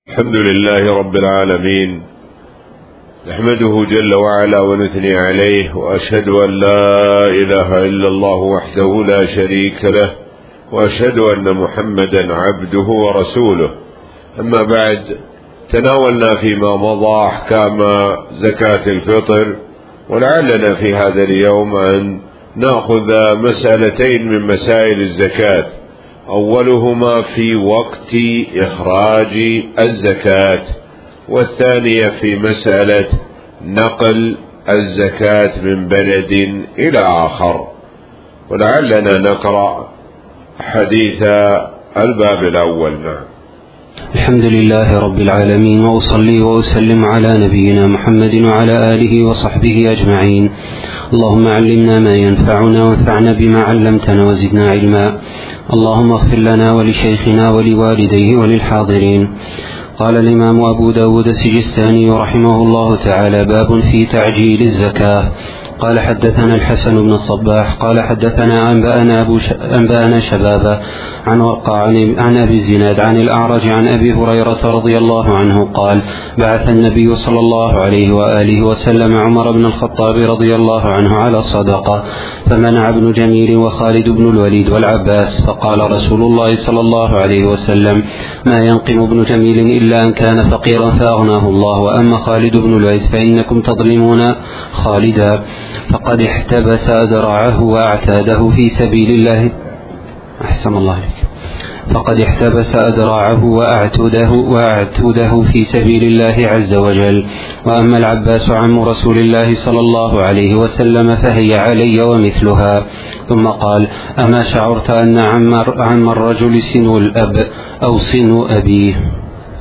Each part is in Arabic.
الحمد لله رب العالمين، نحمده جل وعلا ونثني عليه، وأشهد أن لا إله إلا الله وحده لا شريك له، وأشهد أن محمدا عبده ورسوله. أما بعد، تناولنا فيما مضى أحكام زكاة الفطر، ولعلنا في هذا اليوم أن نأخذ مسألتين من مسائل الزكاة، أولهما في وقت إخراج الزكاة، والثانية في مسألة نقل الزكاة من بلد إلى آخر. ولعلنا نقرأ حديث الباب الأول. نعم. الحمد لله رب العالمين، وأصلي وأسلم على نبينا محمد وعلى آله وصحبه أجمعين. اللهم علمنا ما ينفعنا وانفعنا بما علمتنا وزدنا علما. اللهم اغفر لنا ولشيخنا ولوالديه وللحاضرين. قال الإمام أبو داود السجستاني رحمه الله تعالى: باب في تعجيل الزكاة. قال حدثنا الحسن بن الصباح قال حدثنا أنبأنا شبابة عن ورقة عن أبي الزناد عن الأعرج عن أبي هريرة رضي الله عنه قال: بعث النبي صلى الله عليه وآله وسلم عمر بن الخطاب رضي الله عنه على الصدقة، فمنع ابن جميل وخالد بن الوليد والعباس، فقال رسول الله صلى الله عليه وسلم: ما ينقم ابن جميل إلا أن كان فقيرا فأغناه الله، وأما خالد بن الوليد فإنكم تظلمون خالدا، فقد احتبس أدرعه وأعتاده في سبيل الله. أحسن الله عليك. فقد احتبس أدراعه وأعتده في سبيل الله عز وجل. وأما العباس عم رسول الله صلى الله عليه وسلم فهي علي ومثلها. ثم قال: أما شعرت أن عم الرجل سن الأب أو سن أبيه؟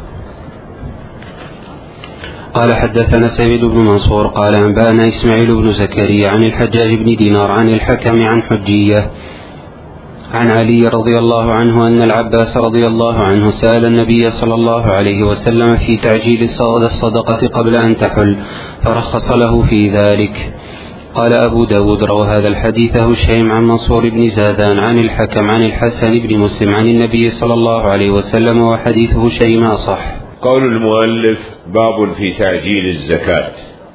قال حدثنا سعيد بن منصور قال أنبأنا إسماعيل بن زكريا عن الحجاج بن دينار عن الحكم عن حجية عن علي رضي الله عنه أن العباس رضي الله عنه سأل النبي صلى الله عليه وسلم في تعجيل الصدقة قبل أن تحل، فرخص له في ذلك. قال أبو داود: روى هذا الحديث هشيم عن منصور بن زادان عن الحكم عن الحسن بن مسلم عن النبي صلى الله عليه وسلم، وحديث هشيم أصح. قول المؤلف: باب في تعجيل الزكاة.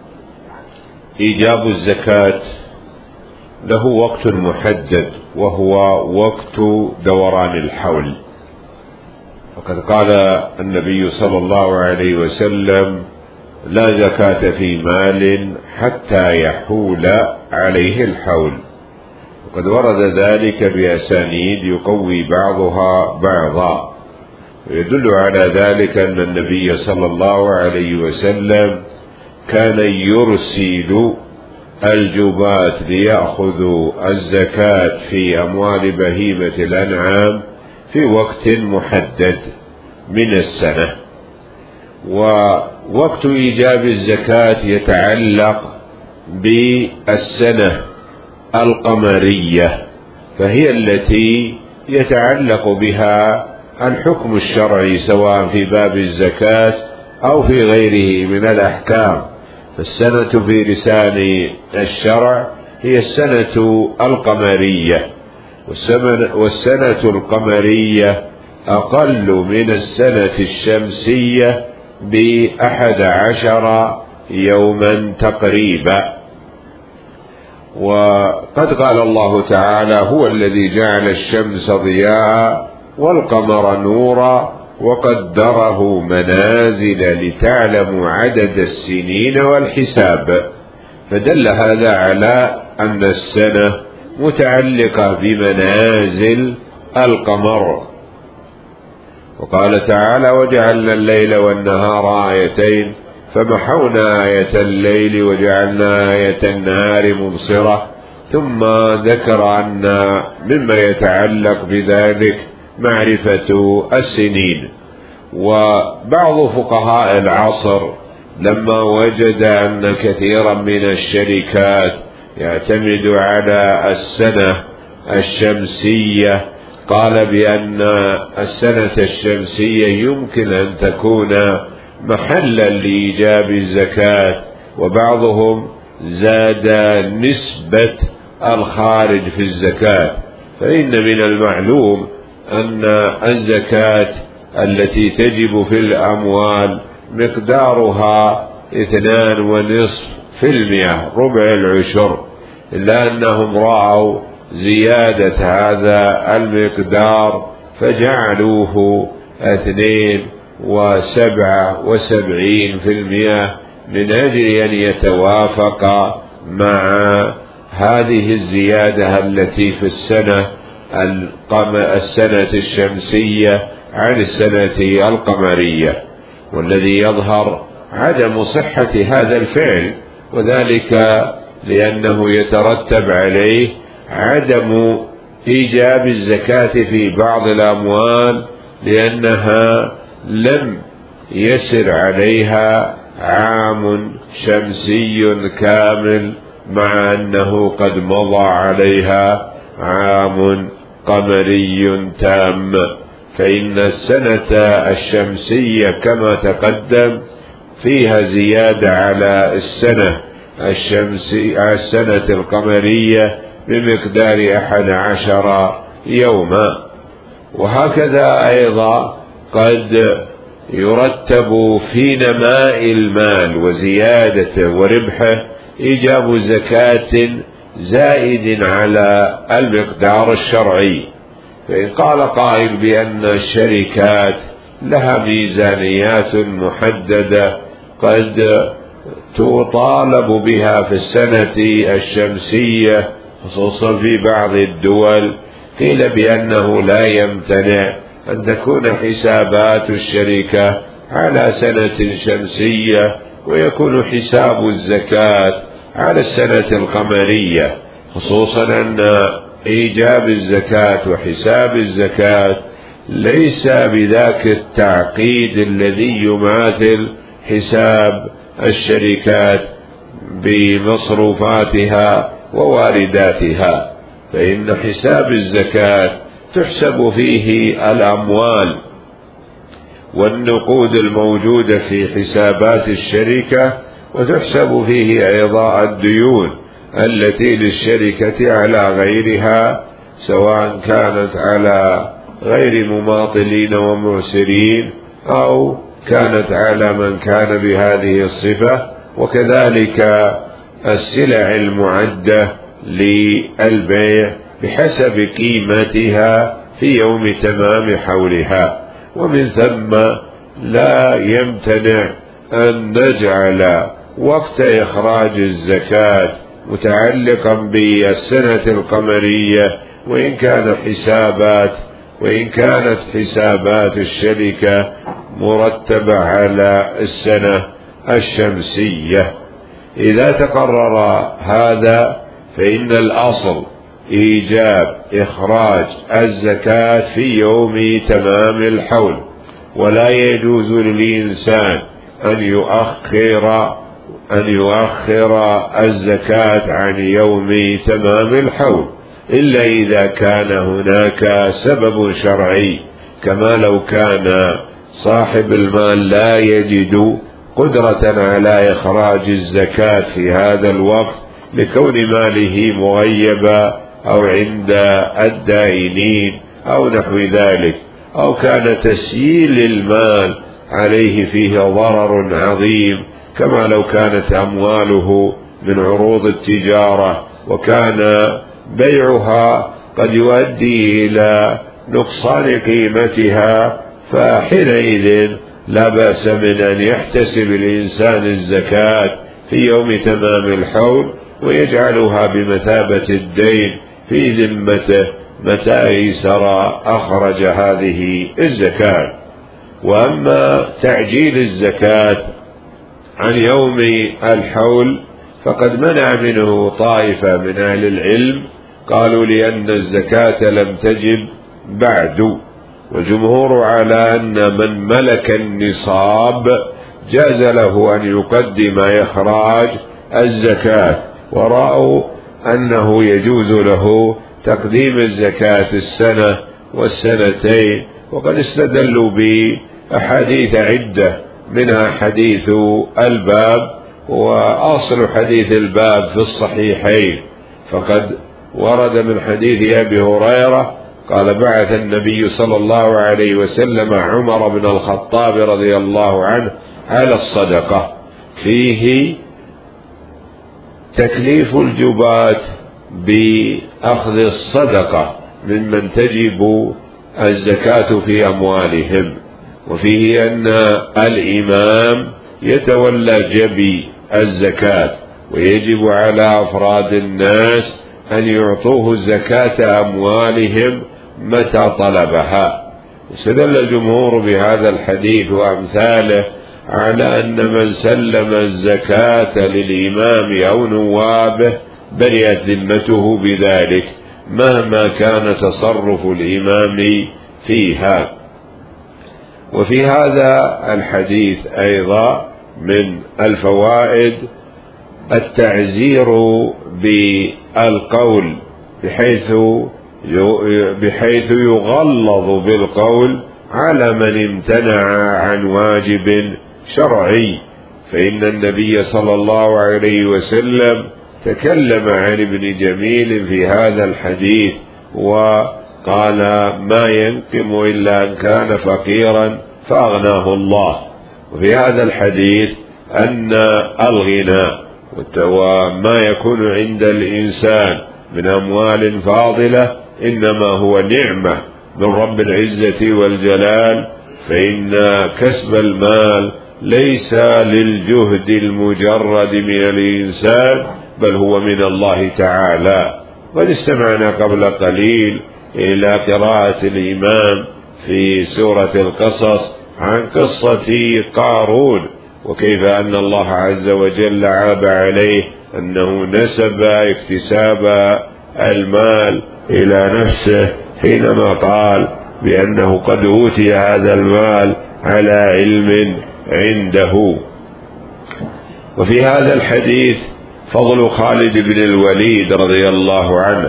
إيجاب الزكاة له وقت محدد، وهو وقت دوران الحول. وقد قال النبي صلى الله عليه وسلم: لا زكاة في مال حتى يحول عليه الحول. وقد ورد ذلك بأسانيد يقوي بعضها بعضا، ويدل على ذلك أن النبي صلى الله عليه وسلم كان يرسل الجباة ليأخذوا الزكاة في أموال بهيمة الأنعام في وقت محدد من السنة. ووقت إيجاب الزكاة يتعلق بالسنة القمرية، فهي التي يتعلق بها الحكم الشرعي، سواء في باب الزكاة أو في غيره من الأحكام. فالسنة في لسان الشرع هي السنة القمرية، والسنة القمرية أقل من السنة الشمسية ب11 يوما تقريبا. وقد قال الله تعالى: هو الذي جعل الشمس ضياء والقمر نورا وقدره منازل لتعلموا عدد السنين والحساب. فدل هذا على أن السنة متعلقة بمنازل القمر. وقال تعالى: وجعلنا الليل والنهار آيتين فمحونا آية الليل وجعلنا آية النهار مبصرة. ثم ذكر أن مما يتعلق بذلك معرفة السنين. وبعض فقهاء العصر لما وجد أن كثيرا من الشركات يعتمد على السنة الشمسية، قال بأن السنة الشمسية يمكن أن تكون محلا لإيجاب الزكاة. وبعضهم زاد نسبة الخارج في الزكاة، فإن من المعلوم أن الزكاة التي تجب في الأموال مقدارها 2.5%، ربع العشر، إلا أنهم رأوا زيادة هذا المقدار فجعلوه 2.77% من أجل أن يتوافق مع هذه الزيادة التي في السنة الشمسية عن السنة القمرية. والذي يظهر عدم صحة هذا الفعل، وذلك لأنه يترتب عليه عدم إيجاب الزكاة في بعض الأموال، لأنها لم يسر عليها عام شمسي كامل، مع أنه قد مضى عليها عام قمري تام. فإن السنة الشمسية كما تقدم فيها زيادة على السنة القمرية بمقدار 11 يوما. وهكذا أيضا قد يرتب في نماء المال وزيادته وربحه إيجاب زكاة زائد على المقدار الشرعي. فإن قال قائل بأن الشركات لها ميزانيات محددة قد تطالب بها في السنة الشمسية خصوصا في بعض الدول، قيل بأنه لا يمتنع أن تكون حسابات الشركة على سنة شمسية ويكون حساب الزكاة على السنة القمرية، خصوصا أن إيجاب الزكاة وحساب الزكاة ليس بذاك التعقيد الذي يماثل حساب الشركات بمصروفاتها ووارداتها. فإن حساب الزكاة تحسب فيه الأموال والنقود الموجودة في حسابات الشركة، وتحسب فيه أيضا الديون التي للشركة على غيرها، سواء كانت على غير مماطلين ومعسرين أو كانت على من كان بهذه الصفة، وكذلك السلع المعدة للبيع بحسب قيمتها في يوم تمام حولها. ومن ثم لا يمتنع أن نجعل وقت إخراج الزكاة متعلقا بالسنة القمرية، وإن كانت حسابات الشركة مرتبة على السنة الشمسية. إذا تقرر هذا فإن الأصل إيجاب إخراج الزكاة في يوم تمام الحول، ولا يجوز للإنسان أن يؤخر الزكاة عن يوم تمام الحول، إلا إذا كان هناك سبب شرعي، كما لو كان صاحب المال لا يجد قدرة على إخراج الزكاة في هذا الوقت لكون ماله مغيبا أو عند الدائنين أو نحو ذلك، أو كان تسييل المال عليه فيه ضرر عظيم، كما لو كانت أمواله من عروض التجارة وكان بيعها قد يؤدي إلى نقصان قيمتها، فحينئذ لا بأس من أن يحتسب الإنسان الزكاة في يوم تمام الحول ويجعلها بمثابة الدين في ذمته متى أيسر أخرج هذه الزكاة. وأما تعجيل الزكاة عن يوم الحول فقد منع منه طائفة من أهل العلم، قالوا لأن الزكاة لم تجب بعد، والجمهور على أن من ملك النصاب جاز له أن يقدم إخراج الزكاة، ورأوا أنه يجوز له تقديم الزكاة السنة والسنتين، وقد استدلوا بأحاديث عدة منها حديث الباب، وأصل حديث الباب في الصحيحين، فقد ورد من حديث أبي هريرة قال: بعث النبي صلى الله عليه وسلم عمر بن الخطاب رضي الله عنه على الصدقة، فيه تكليف الجباة بأخذ الصدقة ممن تجب الزكاة في أموالهم، وفيه أن الإمام يتولى جبي الزكاة، ويجب على أفراد الناس أن يعطوه زكاة أموالهم متى طلبها. استدل الجمهور بهذا الحديث وأمثاله على أن من سلم الزكاة للإمام أو نوابه برئت ذمته بذلك مهما كان تصرف الإمام فيها. وفي هذا الحديث أيضا من الفوائد التعزير بالقول بحيث يغلظ بالقول على من امتنع عن واجب شرعي، فإن النبي صلى الله عليه وسلم تكلم عن ابن جميل في هذا الحديث وقال: ما ينقم إلا أن كان فقيرا فأغناه الله. وفي هذا الحديث أن الغنى وما يكون عند الإنسان من أموال فاضلة إنما هو نعمة من رب العزة والجلال، فإن كسب المال ليس للجهد المجرد من الإنسان بل هو من الله تعالى. قد استمعنا قبل قليل إلى قراءة الإمام في سورة القصص عن قصة قارون، وكيف أن الله عز وجل عاب عليه أنه نسب اكتساب المال إلى نفسه حينما قال بأنه قد أوتي هذا المال على علم عنده. وفي هذا الحديث فضل خالد بن الوليد رضي الله عنه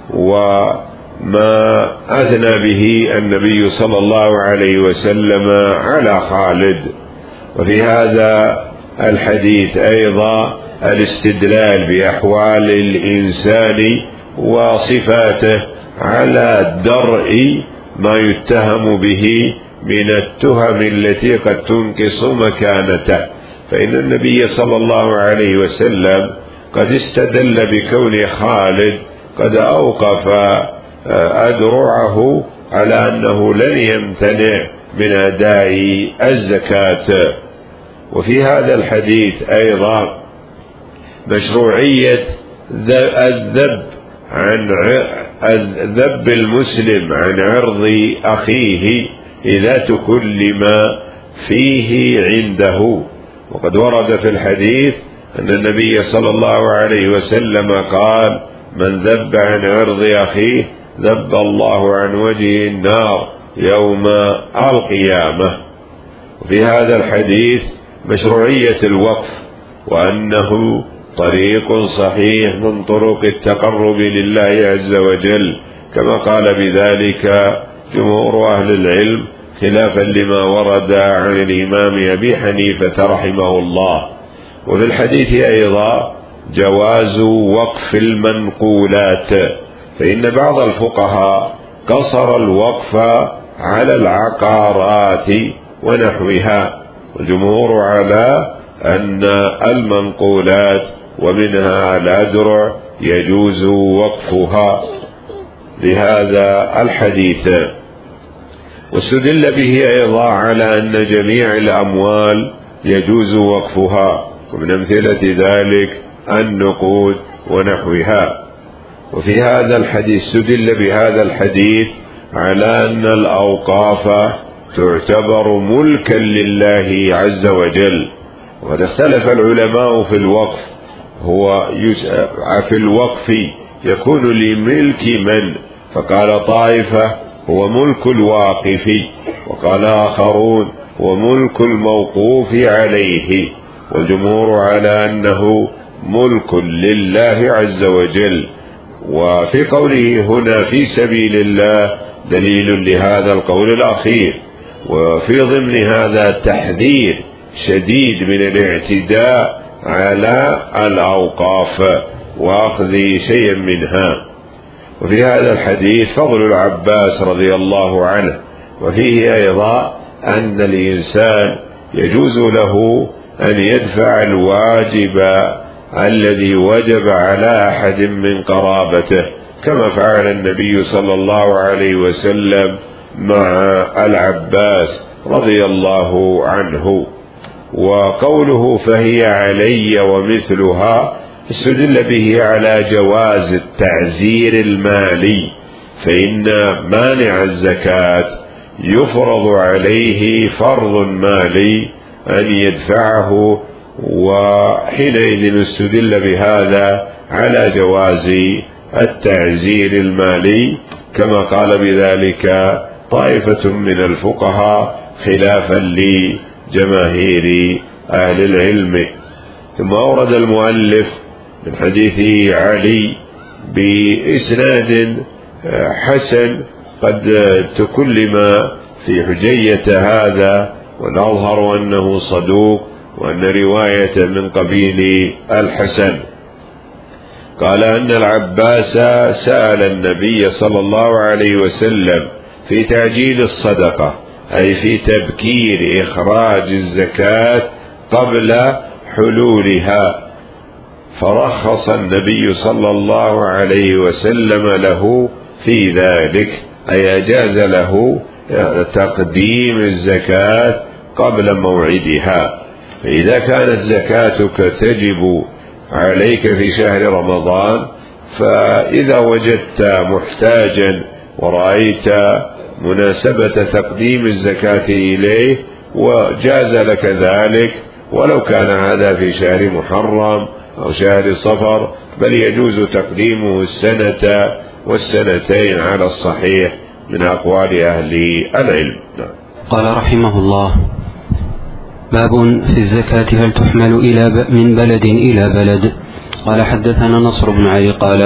وما أثنى به النبي صلى الله عليه وسلم على خالد. وفي هذا الحديث أيضا الاستدلال بأحوال الإنسان وصفاته على درء ما يتهم به من التهم التي قد تنقص مكانته، فإن النبي صلى الله عليه وسلم قد استدل بكون خالد قد أوقف أدرعه على أنه لن يمتنع من أداء الزكاة. وفي هذا الحديث أيضا مشروعية ذب المسلم عن عرض أخيه إذا تكلم فيه عنده. وقد ورد في الحديث أن النبي صلى الله عليه وسلم قال: من ذب عن عرض أخيه ذب الله عن وجهه النار يوم القيامة. وفي هذا الحديث مشروعية الوقف، وأنه طريق صحيح من طرق التقرب لله عز وجل، كما قال بذلك جمهور أهل العلم خلافا لما ورد عن الإمام أبي حنيفة رحمه الله. وفي الحديث أيضا جواز وقف المنقولات، فإن بعض الفقهاء قصر الوقف على العقارات ونحوها، والجمهور على أن المنقولات ومنها الأدرع يجوز وقفها لهذا الحديث. واستدل به أيضا على أن جميع الأموال يجوز وقفها، ومن أمثلة ذلك النقود ونحوها. وفي هذا الحديث استدل بهذا الحديث على أن الأوقاف تعتبر ملكا لله عز وجل. وقد اختلف العلماء في الوقف، في الوقف يكون لملك من؟ فقال طائفة هو ملك الواقف، وقال آخرون هو ملك الموقوف عليه، والجمهور على أنه ملك لله عز وجل. وفي قوله هنا في سبيل الله دليل لهذا القول الأخير. وفي ضمن هذا تحذير شديد من الاعتداء على الأوقاف وأخذ شيء منها. وفي هذا الحديث فضل العباس رضي الله عنه، وفيه أيضا أن الإنسان يجوز له أن يدفع الواجب الذي وجب على أحد من قرابته، كما فعل النبي صلى الله عليه وسلم مع العباس رضي الله عنه. وقوله فهي علي ومثلها استدل به على جواز التعزير المالي، فإن مانع الزكاة يفرض عليه فرض مالي أن يدفعه، وحينئذ استدل بهذا على جواز التعزير المالي، كما قال بذلك طائفة من الفقهاء خلافا لجماهير أهل العلم. ثم أورد المؤلف من حديث علي بإسناد حسن قد تكلم في حجية هذا، والأظهر أنه صدوق وأن رواية من قبيل الحسن. قال أن العباس سأل النبي صلى الله عليه وسلم في تعجيل الصدقة، أي في تبكير إخراج الزكاة قبل حلولها، فرخص النبي صلى الله عليه وسلم له في ذلك، أي أجاز له تقديم الزكاة قبل موعدها. فإذا كانت زكاتك تجب عليك في شهر رمضان، فإذا وجدت محتاجا ورأيت مناسبة تقديم الزكاة إليه وجاز لك ذلك، ولو كان هذا في شهر محرم أو شهر صفر، بل يجوز تقديمه السنة والسنتين على الصحيح من أقوال أهل العلم. قال رحمه الله: باب في الزكاة هل تحمل من بلد إلى بلد. قال حدثنا نصر بن علي قال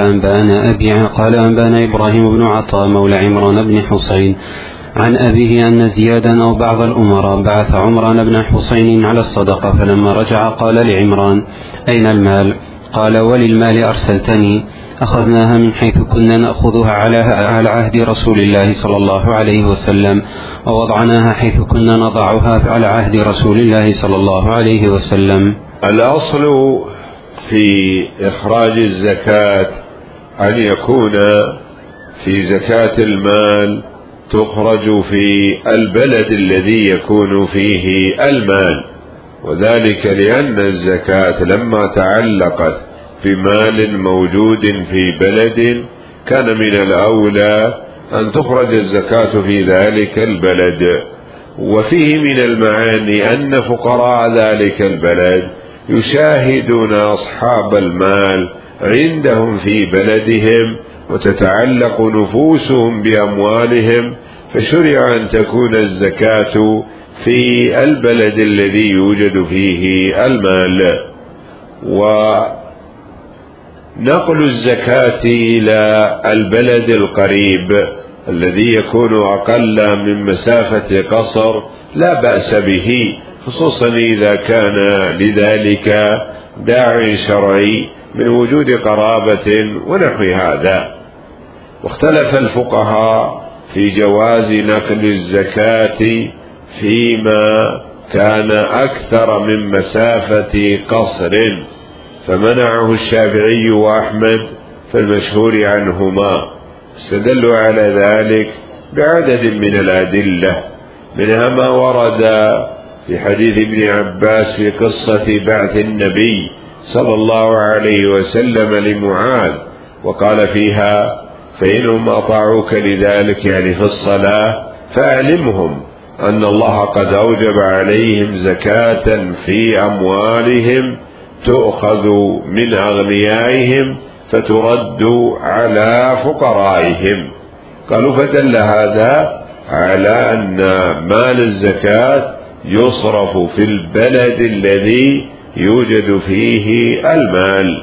أنبانا إبراهيم بن عطاء مولى عمران بن حسين عن أبيه أن زيادا أو بعض الأمراء بعث عمران بن حسين على الصدقة، فلما رجع قال لعمران: أين المال؟ قال: وللمال أرسلتني، أخذناها من حيث كنا نأخذها على عهد رسول الله صلى الله عليه وسلم، ووضعناها حيث كنا نضعها على عهد رسول الله صلى الله عليه وسلم. الأصل في إخراج الزكاة أن يكون في زكاة المال تخرج في البلد الذي يكون فيه المال، وذلك لأن الزكاة لما تعلقت بمال موجود في بلد كان من الأولى أن تخرج الزكاة في ذلك البلد. وفيه من المعاني أن فقراء ذلك البلد يشاهدون أصحاب المال عندهم في بلدهم وتتعلق نفوسهم بأموالهم، فشرع أن تكون الزكاة في البلد الذي يوجد فيه المال. ونقل الزكاة إلى البلد القريب الذي يكون أقل من مسافة قصر لا بأس به، خصوصا إذا كان لذلك داع شرعي من وجود قرابة ونحو هذا. واختلف الفقهاء في جواز نقل الزكاة فيما كان أكثر من مسافة قصر، فمنعه الشافعي وأحمد فالمشهور عنهما، استدلوا على ذلك بعدد من الأدلة، منها ما ورد في حديث ابن عباس في قصة بعث النبي صلى الله عليه وسلم لمعاذ، وقال فيها: فإنهم أطاعوك لذلك، يعني في الصلاة، فأعلمهم أن الله قد أوجب عليهم زكاة في أموالهم تؤخذ من أغنيائهم فترد على فقرائهم. قالوا: فدل هذا على أن مال الزكاة يصرف في البلد الذي يوجد فيه المال.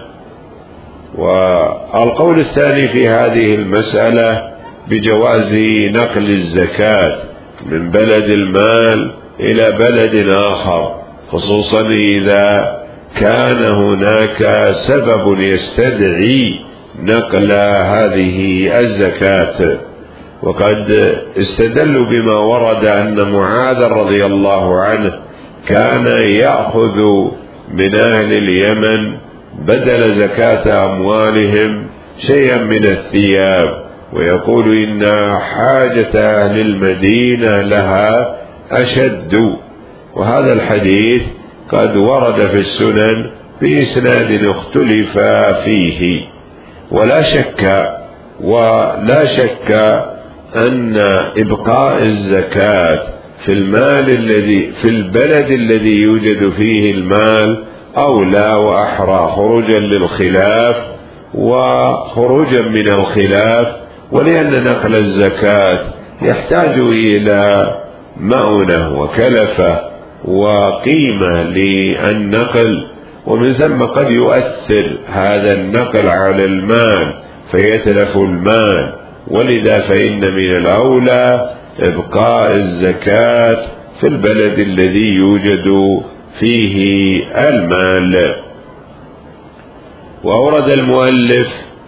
والقول الثاني في هذه المسألة بجواز نقل الزكاة من بلد المال إلى بلد آخر، خصوصا إذا كان هناك سبب يستدعي نقل هذه الزكاة. وقد استدلوا بما ورد أن معاذ رضي الله عنه كان يأخذ من أهل اليمن بدل زكاة أموالهم شيئا من الثياب، ويقول إن حاجة أهل المدينة لها أشد. وهذا الحديث قد ورد في السنن بإسناد اختلف فيه. ولا شك أن إبقاء الزكاة في البلد الذي يوجد فيه المال أولى وأحرى خروجا للخلاف وخروجا من الخلاف، ولأن نقل الزكاة يحتاج إلى مؤنة وكلفة وقيمة للنقل، ومن ثم قد يؤثر هذا النقل على المال فيتلف المال، ولذا فإن من الأولى إبقاء الزكاة في البلد الذي يوجد فيه المال. وأورد المؤلف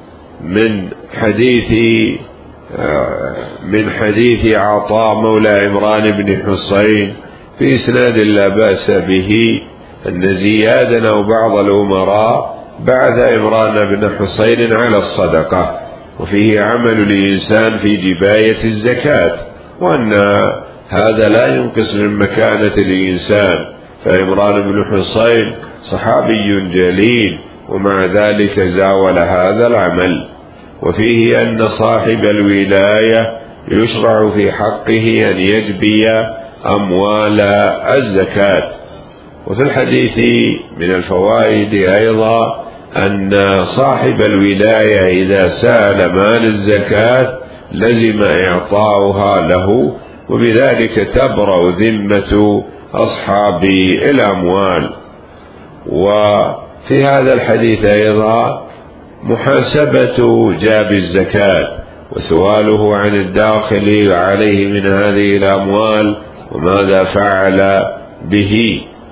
من حديث عطاء مولى عمران بن حصين في إسناد لا بأس به أن زيادا أو بعض الأمراء بعث عمران بن حصين على الصدقة، وفيه عمل الإنسان في جباية الزكاة، وأن هذا لا ينقص من مكانة الإنسان، فعمران بن حصين صحابي جليل ومع ذلك زاول هذا العمل. وفيه أن صاحب الولاية يشرع في حقه أن يجبي أموال الزكاة. وفي الحديث من الفوائد أيضا أن صاحب الولاية إذا سأل مال الزكاة لزم إعطاؤها له، وبذلك تبرأ ذمة أصحاب الأموال. وفي هذا الحديث أيضا محاسبة جاب الزكاة وسؤاله عن الداخل عليه من هذه الأموال وماذا فعل به.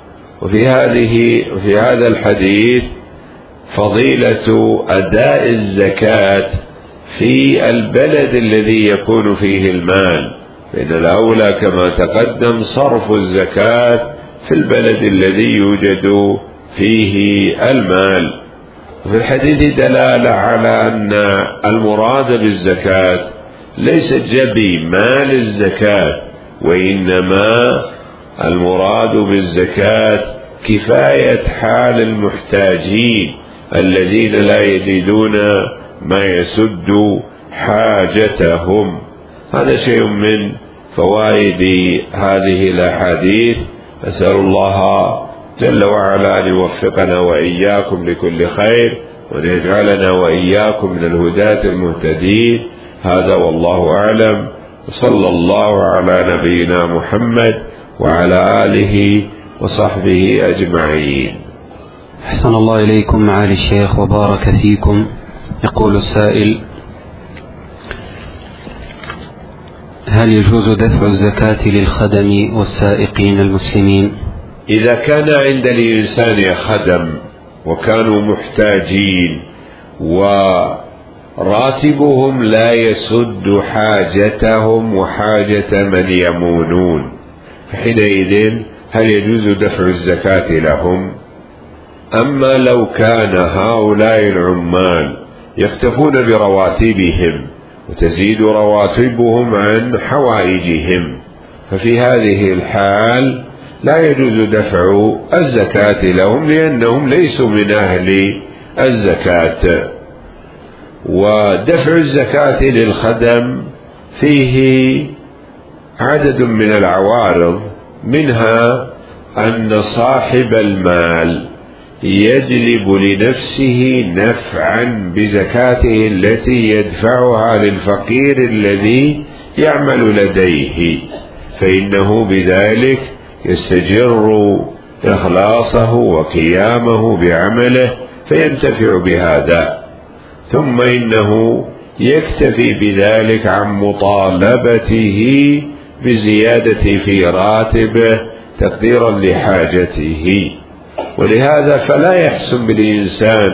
وفي هذا الحديث فضيلة أداء الزكاة في البلد الذي يكون فيه المال، فإن الأولى كما تقدم صرف الزكاة في البلد الذي يوجد فيه المال. وفي الحديث دلالة على أن المراد بالزكاة ليس جبي مال الزكاة، وإنما المراد بالزكاة كفاية حال المحتاجين الذين لا يجدون ما يسد حاجتهم. هذا شيء من فوائد هذه الأحاديث. أسأل الله جل وعلا أن يوفقنا وإياكم لكل خير، وأن يجعلنا وإياكم من الهداة المهتدين. هذا والله أعلم، وصلى الله على نبينا محمد وعلى آله وصحبه أجمعين. أحسن الله إليكم معالي الشيخ وبارك فيكم. يقول السائل: هل يجوز دفع الزكاة للخدم والسائقين المسلمين؟ إذا كان عند الإنسان خدم وكانوا محتاجين وراتبهم لا يسد حاجتهم وحاجة من يمونون، فحينئذ هل يجوز دفع الزكاة لهم؟ أما لو كان هؤلاء العمال يكتفون برواتبهم وتزيد رواتبهم عن حوائجهم، ففي هذه الحال لا يجوز دفع الزكاة لهم، لأنهم ليسوا من أهل الزكاة. ودفع الزكاة للخدم فيه عدد من العوارض، منها أن صاحب المال يجلب لنفسه نفعا بزكاته التي يدفعها للفقير الذي يعمل لديه، فإنه بذلك يستجر إخلاصه وقيامه بعمله فينتفع بهذا. ثم إنه يكتفي بذلك عن مطالبته بزيادة في راتبه تقديرا لحاجته. ولهذا فلا يحسن بالإنسان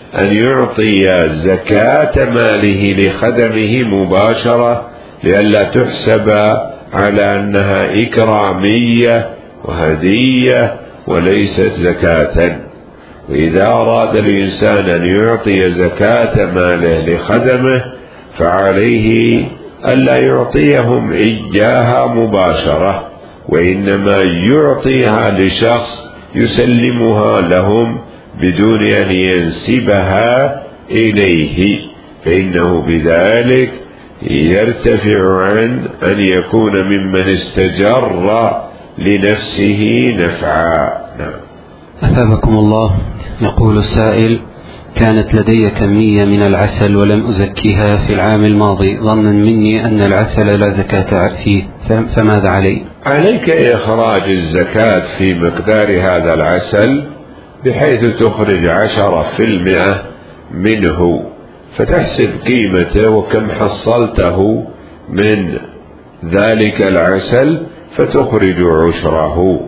أن يعطي زكاة ماله لخدمه مباشرة لئلا تحسب على أنها إكرامية وهدية وليست زكاة. وإذا أراد الإنسان أن يعطي زكاة ماله لخدمه فعليه ألا يعطيهم إياها مباشرة، وإنما يعطيها لشخص يسلمها لهم بدون أن ينسبها إليه، فإنه بذلك يرتفع عن أن يكون ممن استجر لنفسه نفعا. أثابكم الله. يقول السائل: كانت لدي كمية من العسل ولم أزكيها في العام الماضي ظنا مني أن العسل لا زكاة فيه، فماذا علي؟ عليك إخراج الزكاة في مقدار هذا العسل بحيث تخرج 10% منه، فتحسب قيمته وكم حصلته من ذلك العسل فتخرج عشره.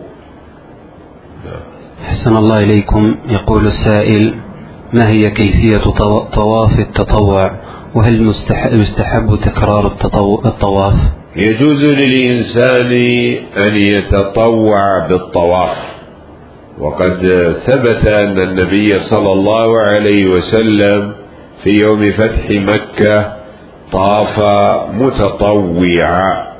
أحسن الله إليكم. يقول السائل: ما هي كيفية طواف التطوع، وهل يستحب تكرار الطواف؟ يجوز للإنسان أن يتطوع بالطواف، وقد ثبت أن النبي صلى الله عليه وسلم في يوم فتح مكة طاف متطوعا،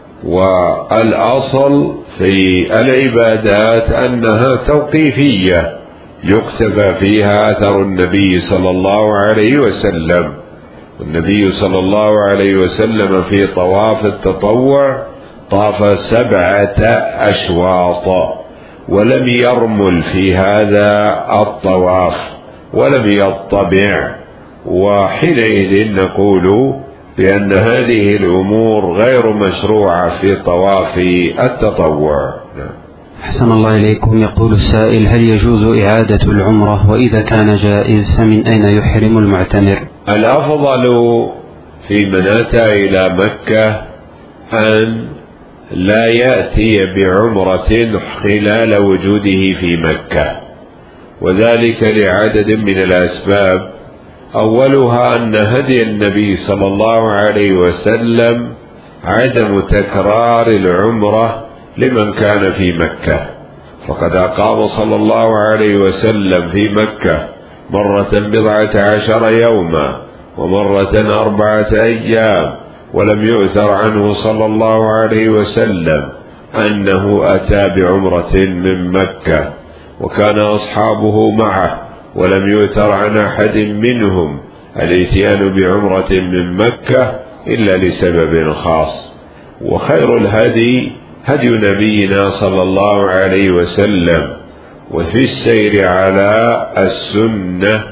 والأصل في العبادات أنها توقيفية يقتفى فيها أثر النبي صلى الله عليه وسلم. والنبي صلى الله عليه وسلم في طواف التطوع طاف 7 أشواط ولم يرمل في هذا الطواف ولم يطبع، وحينئذ نقول بأن هذه الأمور غير مشروعة في طواف التطوع. أحسن الله إليكم. يقول السائل: هل يجوز إعادة العمرة؟ وإذا كان جائز فمن أين يحرم المعتمر؟ الأفضل في من أتى إلى مكة أن لا يأتي بعمرة خلال وجوده في مكة، وذلك لعدد من الأسباب. أولها أن هدي النبي صلى الله عليه وسلم عدم تكرار العمرة لمن كان في مكة، فقد أقام صلى الله عليه وسلم في مكة مرة 14 يوما ومرة 4 أيام، ولم يؤثر عنه صلى الله عليه وسلم أنه أتى بعمرة من مكة، وكان أصحابه معه ولم يؤثر عن أحد منهم الاتيان بعمرة من مكة إلا لسبب خاص. وخير الهدي هدي نبينا صلى الله عليه وسلم، وفي السير على السنة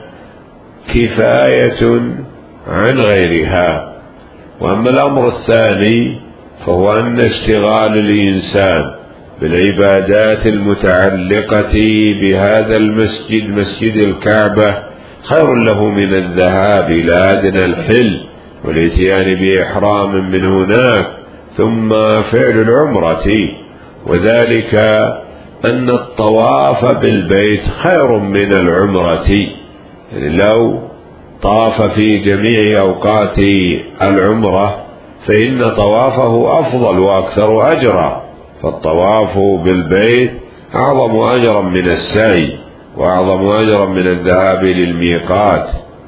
كفاية عن غيرها. وأما الأمر الثاني فهو أن اشتغال الإنسان بالعبادات المتعلقة بهذا المسجد مسجد الكعبة خير له من الذهاب إلى أدنى الحل والاتيان بإحرام من هناك ثم فعل العمرة، وذلك أن الطواف بالبيت خير من العمرة. لو طاف في جميع أوقات العمرة فإن طوافه أفضل وأكثر أجرا، فالطواف بالبيت أعظم أجرا من السعي وأعظم أجرا من الذهاب للميقات،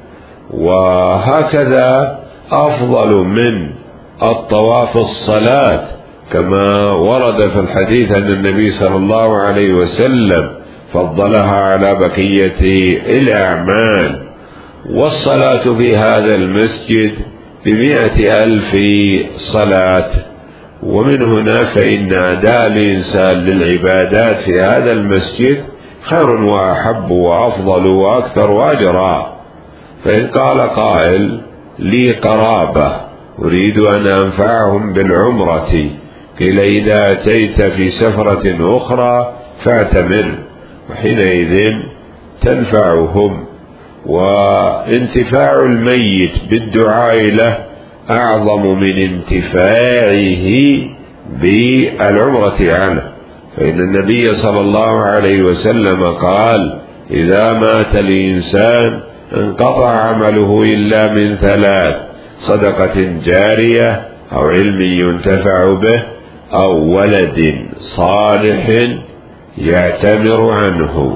وهكذا أفضل من الطواف الصلاة، كما ورد في الحديث أن النبي صلى الله عليه وسلم فضلها على بقية الأعمال. والصلاة في هذا المسجد ب100,000 صلاة، ومن هنا فإن أداء الإنسان للعبادات في هذا المسجد خير وأحب وأفضل وأكثر أجرا. فإن قال قائل: لي قرابة أريد أن أنفعهم بالعمرة، قيل: إذا أتيت في سفرة أخرى فاعتمر، وحينئذ تنفعهم. وانتفاع الميت بالدعاء له أعظم من انتفاعه بالعمرة عنه، فإن النبي صلى الله عليه وسلم قال: إذا مات الإنسان انقطع عمله إلا من ثلاث: صدقة جارية، أو علم ينتفع به، أو ولد صالح يعتمر عنه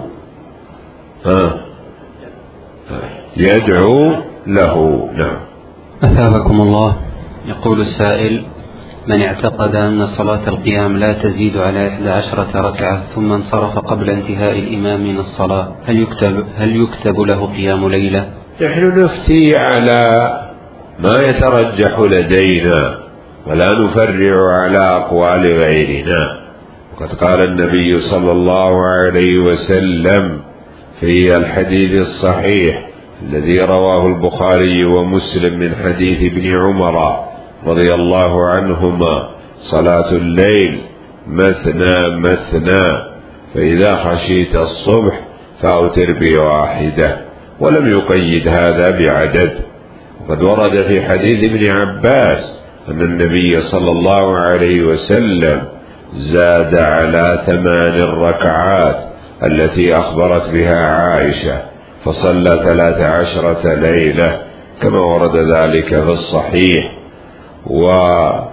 يدعو له. نعم. أثابكم الله. يقول السائل: من اعتقد أن صلاة القيام لا تزيد على 11 ركعة ثم انصرف قبل انتهاء الإمام من الصلاة، هل يكتب له قيام ليلة؟ نحن نفتي على ما يترجح لدينا ولا نفرع على أقوال غيرنا. وقد قال النبي صلى الله عليه وسلم في الحديث الصحيح الذي رواه البخاري ومسلم من حديث ابن عمر رضي الله عنهما: صلاة الليل مثنى مثنى، فإذا خشيت الصبح فأوتر بواحدة. ولم يقيد هذا بعدد. وقد ورد في حديث ابن عباس أن النبي صلى الله عليه وسلم زاد على 8 ركعات التي أخبرت بها عائشة، فصلى 13 ليلة كما ورد ذلك في الصحيح. وإذا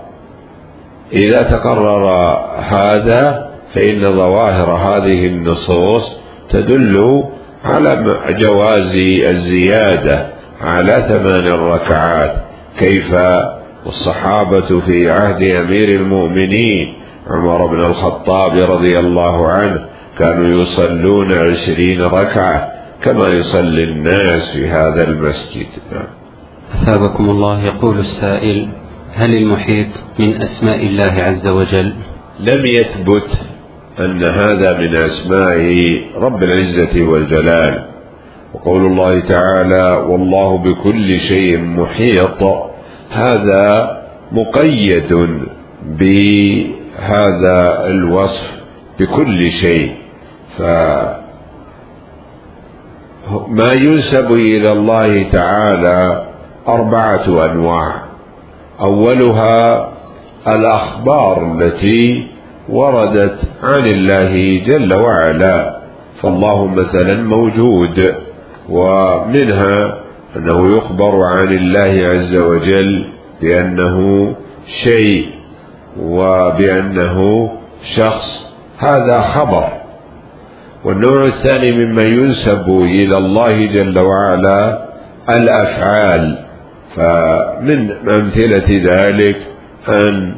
تقرر هذا فإن ظواهر هذه النصوص تدل على جواز الزيادة على 8 ركعات. كيف والصحابة في عهد أمير المؤمنين عمر بن الخطاب رضي الله عنه كانوا يصلون 20 ركعة كما يصلي الناس في هذا المسجد. أثابكم الله. يقول السائل: هل المحيط من أسماء الله عز وجل؟ لم يثبت أن هذا من أسماء رب العزة والجلال. وقول الله تعالى: والله بكل شيء محيط، هذا مقيد بهذا الوصف بكل شيء. فما ينسب إلى الله تعالى 4 أنواع: أولها الأخبار التي وردت عن الله جل وعلا، فالله مثلا موجود، ومنها أنه يخبر عن الله عز وجل بأنه شيء وبأنه شخص، هذا خبر. والنوع الثاني مما ينسب إلى الله جل وعلا الأفعال، فمن أمثلة ذلك أن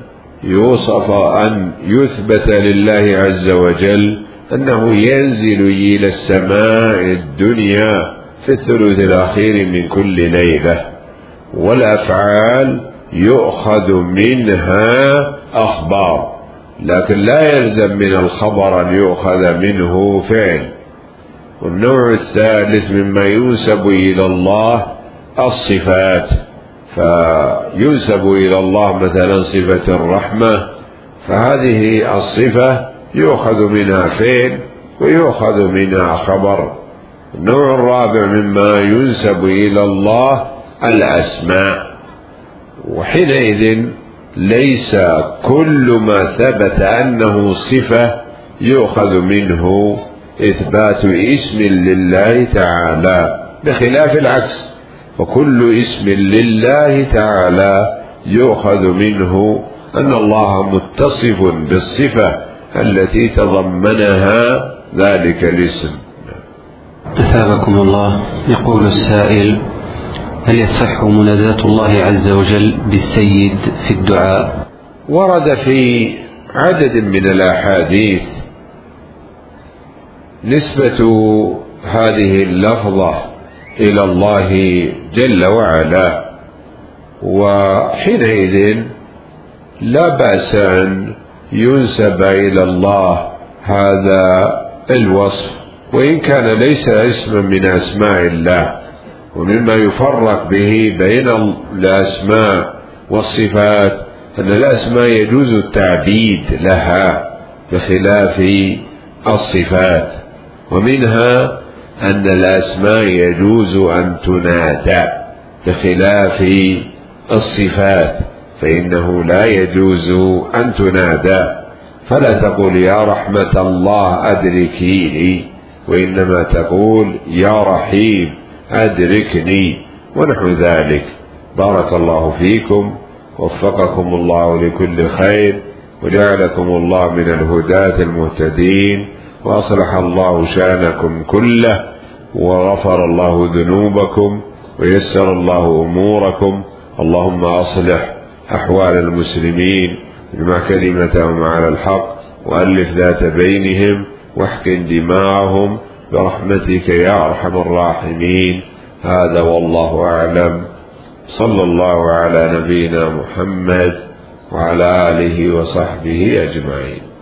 يثبت لله عز وجل أنه ينزل إلى السماء الدنيا في الثلث الأخير من كل ليلة، والأفعال يؤخذ منها أخبار، لكن لا يلزم من الخبر أن يؤخذ منه فعل. والنوع الثالث مما ينسب إلى الله الصفات، فينسب إلى الله مثلا صفة الرحمة، فهذه الصفة يؤخذ منها فعل ويؤخذ منها خبر. النوع الرابع مما ينسب إلى الله الأسماء، وحينئذ ليس كل ما ثبت أنه صفة يؤخذ منه إثبات اسم لله تعالى، بخلاف العكس، فكل اسم لله تعالى يؤخذ منه أن الله متصف بالصفة التي تضمنها ذلك الاسم. أثابكم الله. يقول السائل: هل يصح مناداة الله عز وجل بالسيد في الدعاء؟ ورد في عدد من الأحاديث نسبة هذه اللفظة إلى الله جل وعلا، وحينئذ لا بأس أن ينسب إلى الله هذا الوصف، وإن كان ليس اسما من أسماء الله. ومما يفرق به بين الأسماء والصفات أن الأسماء يجوز التعبيد لها بخلاف الصفات، ومنها أن الأسماء يجوز أن تنادى بخلاف الصفات، فإنه لا يجوز أن تنادى. فلا تقول يا رحمة الله أدركيني، وإنما تقول يا رحيم أدركني ونحو ذلك. بارك الله فيكم، وفقكم الله لكل خير، وجعلكم الله من الهداة المهتدين، وأصلح الله شأنكم كله، وغفر الله ذنوبكم، ويسر الله أموركم. اللهم أصلح أحوال المسلمين، اجمع كلمتهم على الحق، وألف ذات بينهم، واحقن دماءهم برحمتك يا أرحم الراحمين. هذا والله أعلم. صلى الله على نبينا محمد وعلى آله وصحبه أجمعين.